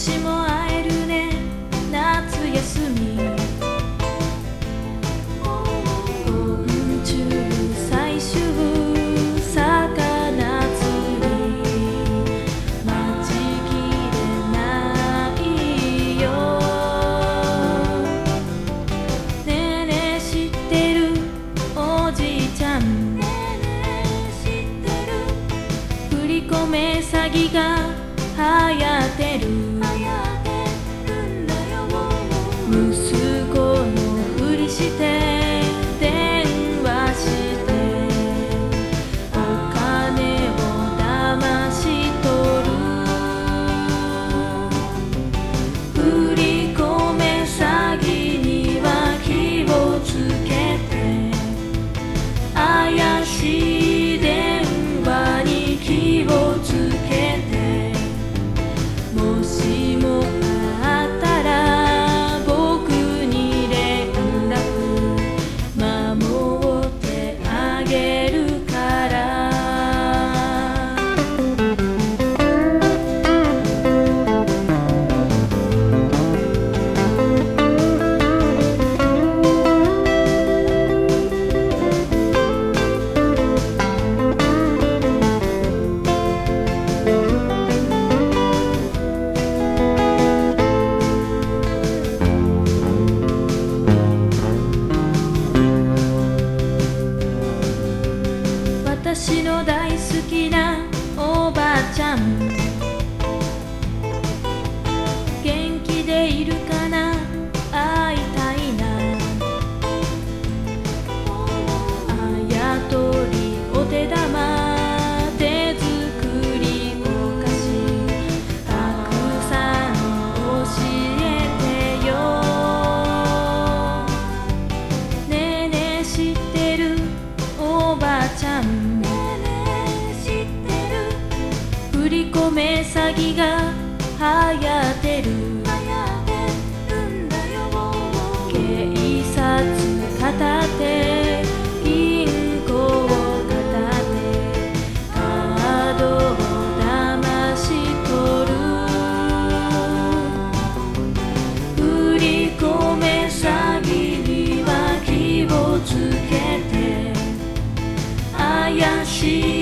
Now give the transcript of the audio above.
年も会えるね夏休み。昆虫採集魚釣り待ちきれないよ。ねえねえ知ってるおじいちゃん、ねえねえ知ってる振り込め詐欺が流行ってるんだよ。息子のふりして電話してお金を騙し取る。振り込め詐欺には気をつけて、怪しい電話に気をつけて、もしもあったら僕に連絡守ってあげるから。私の大好きなおばあちゃん、元気でいるかな、会いたいな。あやとりお手玉手作りお菓子たくさん教えてよ。ねえねえ知ってるおばあちゃん、振り込め詐欺が流行ってるんだよ。警察片手銀行片手カードを騙し取る。振り込め詐欺には気をつけて、怪しい